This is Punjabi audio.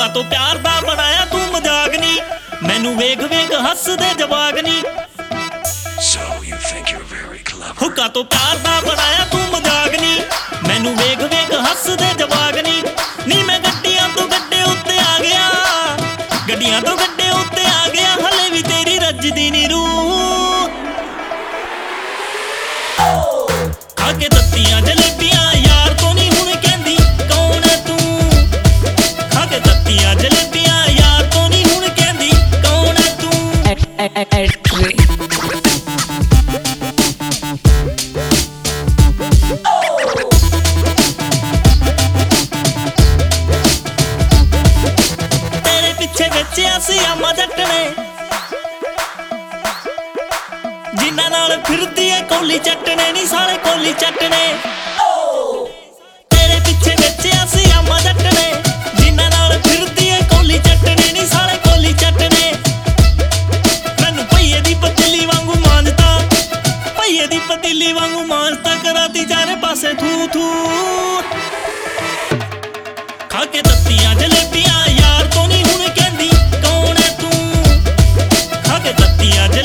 ਹੁੱਕਾ ਤੋਂ ਪਿਆਰ ਦਾ ਬਣਾਇਆ ਤੂੰ ਮਜ਼ਾਕ ਨੀ, ਮੈਨੂੰ ਵੇਖ ਵੇਖ ਹੱਸਦੇ ਜਵਾਕ ਨੀ। ਹੁੱਕਾ ਤੋਂ ਪਿਆਰ ਦਾ ਬਣਾਇਆ ਤੂੰ ਮਜ਼ਾਕ ਨੀ, ਮੈਨੂੰ ਵੇਖ ਵੇਖ ਹੱਸਦੇ ਜਵਾਕ ਨੀ। ਨੀ ਮੈਂ ਗੱਡੀਆਂ ਤੋਂ ਗੱਡੇ ਉੱਤੇ ਆ ਗਿਆ, ਗੱਡੀਆਂ ਤੋਂ ਗੱਡੇ ਉੱਤੇ ਆ ਗਿਆ, ਹਲੇ ਵੀ ਤੇਰੀ ਰੱਜਦੀ ਨੀ ਰੂਹ। ਖਾ ਕੇ ਤੱਤੀਆਂ ਜਲੇਬੀਆਂ ਯਾਰ ਤੋਂ ਨੀ ਹੁਣ ਕਹਿੰਦੀ ਕੌਣ ਐ ਤੂੰ। ਖਾ ਕੇ ਤੱਤੀਆਂ ਜਲੇਬੀਆਂ ਯਾਰ ਤੋਂ ਨੀ ਹੁਣ ਕਹਿੰਦੀ ਕੌਣ ਐ ਤੂੰ। ਤੇਰੇ ਪਿੱਛੇ ਵੇਚਿਆ ਸੀ ਆਮਾ ਜੱਟ ਨੇ, ਜਿਨ੍ਹਾਂ ਨਾਲ ਫਿਰਦੀ ਏ ਕੋਲੀ ਚੱਟਣੇ ਨੀ ਸਾਲੇ ਕੋਲੀ ਚੱਟਣੇ। ਤੇਰੇ ਪਿੱਛੇ ਵੇਚਿਆ ਸੀ ਆਮਾ ਜੱਟ ਨੇ, ਜਿਨ੍ਹਾਂ ਨਾਲ ਫਿਰਦੀ ਏ ਕੋਲੀ ਚੱਟਣੇ ਨੀ ਸਾਲੇ ਕੋਲੀ ਚੱਟਣੇ। ਮੈਨੂੰ ਭਈਏ ਦੀ ਪਤੀਲੀ ਵਾਂਗੂ ਮਾਂਜਤਾ, ਭਈਏ ਦੀ ਪਤੀਲੀ ਵਾਂਗੂ ਮਾਂਜਤਾ, ਕਰਾਤੀ ਚਾਰੇ ਪਾਸੇ ਥੂ ਥੂ। ਖਾ ਕੇ ਤੱਤੀਆਂ ਜਲੇਬੀਆਂ ਯਾਰ ਤੋਂ ਨੀ ਹੁਣ ਕਹਿੰਦੀ ਕੌਣ ਐ ਤੂੰ। ਖਾ ਕੇ ਤੱਤੀਆਂ